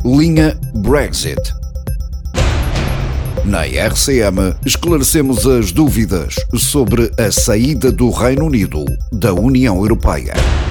Linha Brexit. Na RCM esclarecemos as dúvidas sobre a saída do Reino Unido da União Europeia.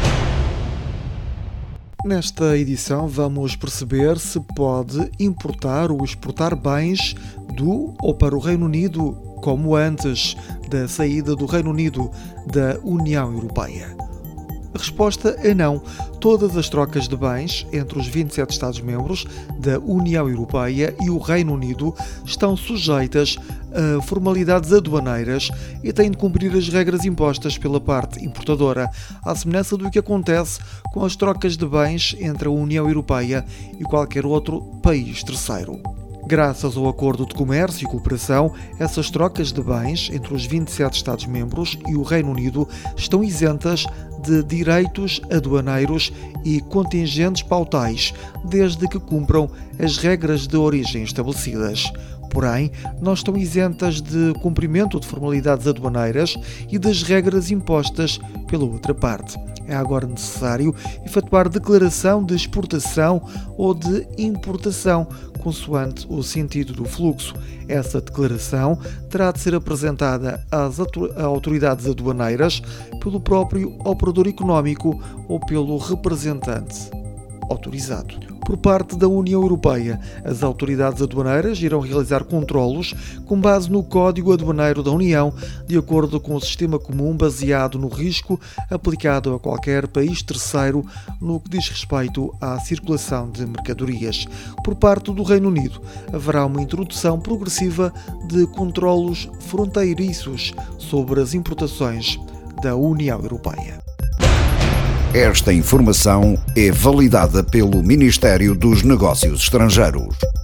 Nesta edição vamos perceber se pode importar ou exportar bens do ou para o Reino Unido, como antes da saída do Reino Unido da União Europeia. A resposta é não. Todas as trocas de bens entre os 27 Estados-membros da União Europeia e o Reino Unido estão sujeitas a formalidades aduaneiras e têm de cumprir as regras impostas pela parte importadora, à semelhança do que acontece com as trocas de bens entre a União Europeia e qualquer outro país terceiro. Graças ao Acordo de Comércio e Cooperação, essas trocas de bens entre os 27 Estados-membros e o Reino Unido estão isentas de direitos aduaneiros e contingentes pautais, desde que cumpram as regras de origem estabelecidas. Porém, não estão isentas de cumprimento de formalidades aduaneiras e das regras impostas pela outra parte. É agora necessário efetuar declaração de exportação ou de importação, consoante o sentido do fluxo. Essa declaração terá de ser apresentada às autoridades aduaneiras pelo próprio operador económico ou pelo representante autorizado. Por parte da União Europeia, as autoridades aduaneiras irão realizar controlos com base no Código Aduaneiro da União, de acordo com o sistema comum baseado no risco aplicado a qualquer país terceiro no que diz respeito à circulação de mercadorias. Por parte do Reino Unido, haverá uma introdução progressiva de controlos fronteiriços sobre as importações da União Europeia. Esta informação é validada pelo Ministério dos Negócios Estrangeiros.